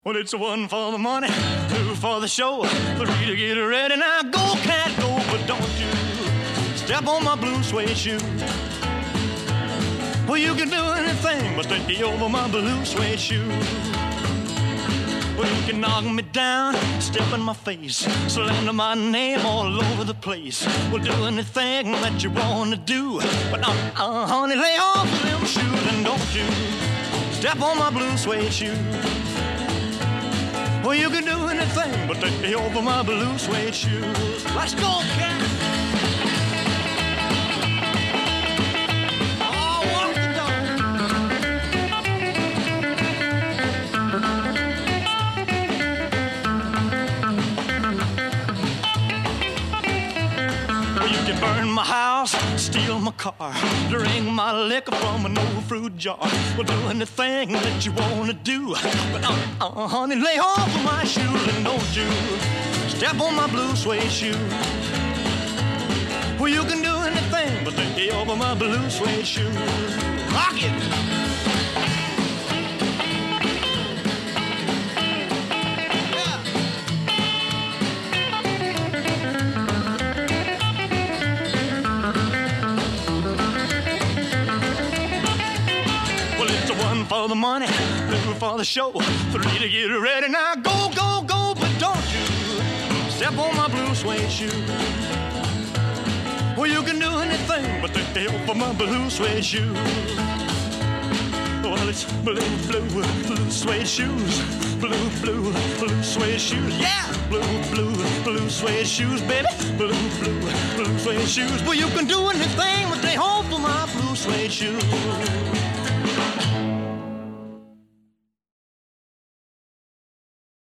Well, it's one for the money, two for the show, three to get ready. Now go, cat, go, but don't you step on my blue suede shoe. Well, you can do anything but take over my blue suede shoe. Well, you can knock me down, step in my face, slander my name all over the place. Well, do anything that you want to do, but honey, lay off them shoes and don't you step on my blue suede shoe. Well, you can do anything but take me over my blue suede shoes. Let's go, cat! Oh, walk the dog. Well, you can burn my house, steal my car, drink my liquor from an old fruit jar. Well, do anything that you want to do, but honey, lay off of my shoes and don't you step on my blue suede shoe. Well, you can do anything but take me over my blue suede shoe. Rock it! For the money, two for the show, three to get ready. Now go, go, go, but don't you step on my blue suede shoe. Well, you can do anything but take me over my blue suede shoe. Well, it's blue, blue, blue suede shoes. Blue, blue, blue suede shoes. Yeah, blue, blue, blue suede shoes, baby. Blue, blue, blue suede shoes. Well, you can do anything but take hold for my blue suede shoes.